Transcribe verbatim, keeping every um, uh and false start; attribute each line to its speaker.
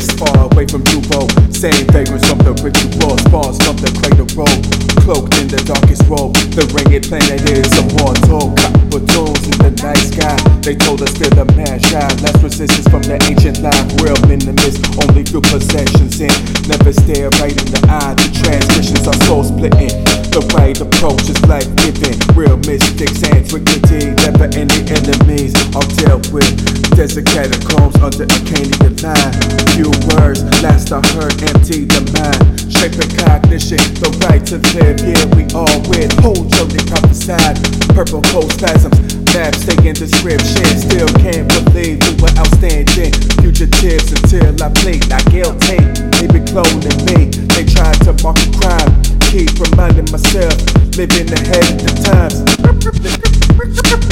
Speaker 1: Bricks far away from Duvo. Same vagrants from the ritual. Spawns from the crater road. Cloaked in the darkest robe. The ringed planet is immortal. Copper tunes in the night sky. They told us feel the man shine. Less resistance from the ancient line. Real minimus, only few possessions in. Never stare right in the eye. The transmissions are soul splitting. The right approach is life giving. Real mystics, antiquity. Never any enemies are dealt with. Desert catacombs under a Canadian line. Few words, last I heard, empty the mind. Shaping cognition, the right to live. Yeah, we all with. Hold your they prophesied. Purple cold spasms. Maps taking description. Still can't believe we were outstanding. Fugitives until I played. Not guilty. They be cloning me. They tried to mark a crime. Keep reminding myself, living ahead of the times.